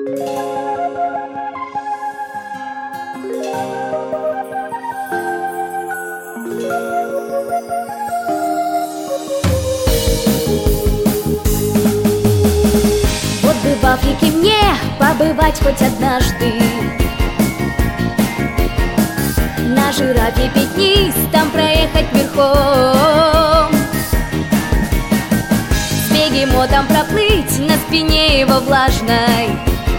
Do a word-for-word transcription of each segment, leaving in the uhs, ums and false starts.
Вот бы в Африке мне побывать хоть однажды, на жирафе пятнистом проехать верхом, с бегемотом проплыть на спине его влажной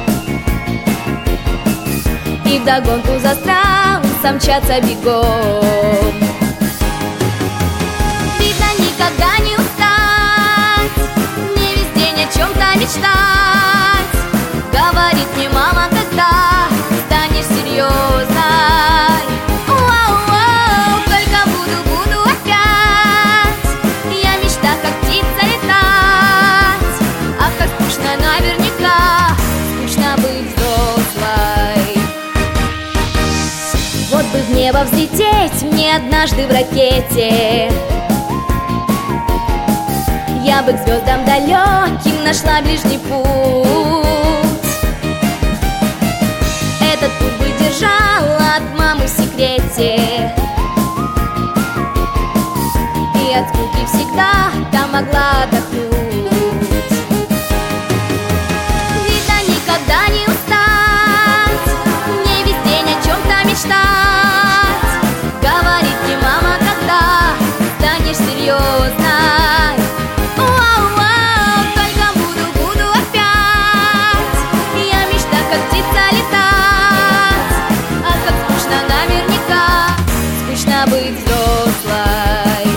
и вдогонку за страусом мчаться бегом. Видно, никогда не устать, мне весь день о чем-то мечтать. Говорит мне мама, когда станешь серьезной. Уау-уау, только буду, буду опять я в мечтах, как птица, летать. Ах, как скучно наверняка, скучно быть взрослой. Вот бы в небо взлететь мне однажды в ракете, я бы к звездам далеким нашла ближний путь. Этот путь бы держала от мамы в секрете, и от скуки всегда там могла отдохнуть. Видно, никогда не устать, мне весь день о чем-то мечтать. Говорит мне мама, когда станешь серьезной. Быть взрослой.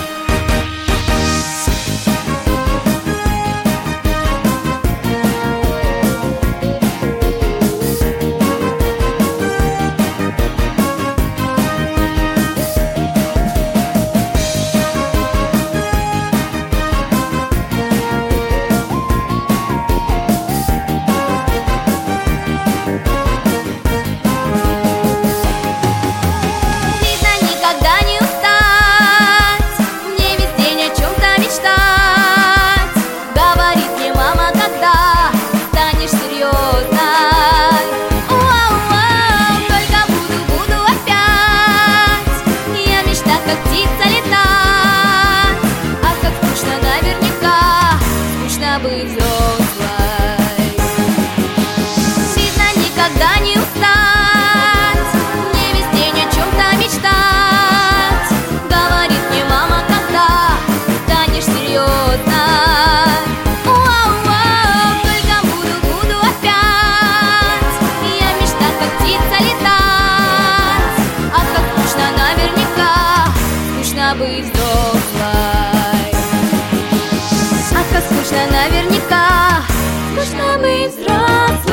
Быть взрослой. Видно, никогда не устать, мне весь день о чем-то мечтать. Говорит мне мама, когда станешь серьезной. Уау-уау, только буду, буду опять я в мечтах, как птица, летать. Ах, как скучно наверняка, скучно быть взрослой. Ах, как скучно наверняка, скучно быть взрослой.